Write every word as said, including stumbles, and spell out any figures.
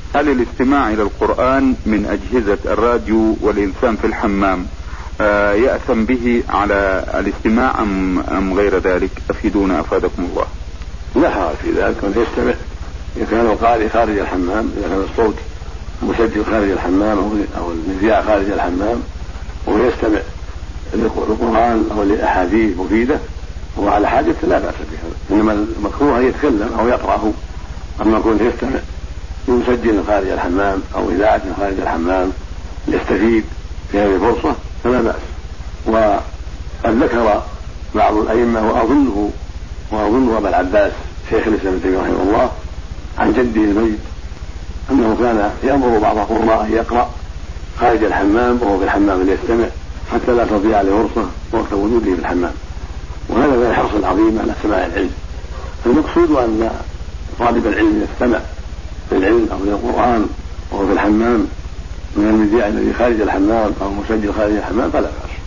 هل الاستماع إلى القرآن من أجهزة الراديو والإنسان في الحمام آه يأثم به على الاستماع أم, أم غير ذلك؟ أفيدونا أفادكم الله. لا حرج في ذلك أن يستمع إذا كان القارئ خارج الحمام، إذا كان الصوت مسجل خارج الحمام أو المذياع خارج الحمام وهو يستمع للقرآن أو لأحاديث مفيدة هو على حاجة لا بأس بها، إنما المكروه أن يتكلم أو يقرأه. أما يكون يستمع يسجل خارج الحمام أو إذاعة خارج الحمام يستفيد في هذه الفرصة فلا بأس. وقد ذكر بعض الأئمة وأظنه وأظنه أبا العباس شيخ الإسلام ابن تيمية رحمه الله عن جده الميت أنه كان يأمر بعض القراء أن يقرأ خارج الحمام وهو في الحمام ليستمع حتى لا تضيع عليه فرصة وقت وجوده في الحمام، وهذا من الحرص العظيم على سماع العلم. المقصود أن طالب العلم يستمع للعلم أو للقرآن وهو في الحمام من المذياع الذي خارج الحمام أو مسجل خارج الحمام فلا بأس.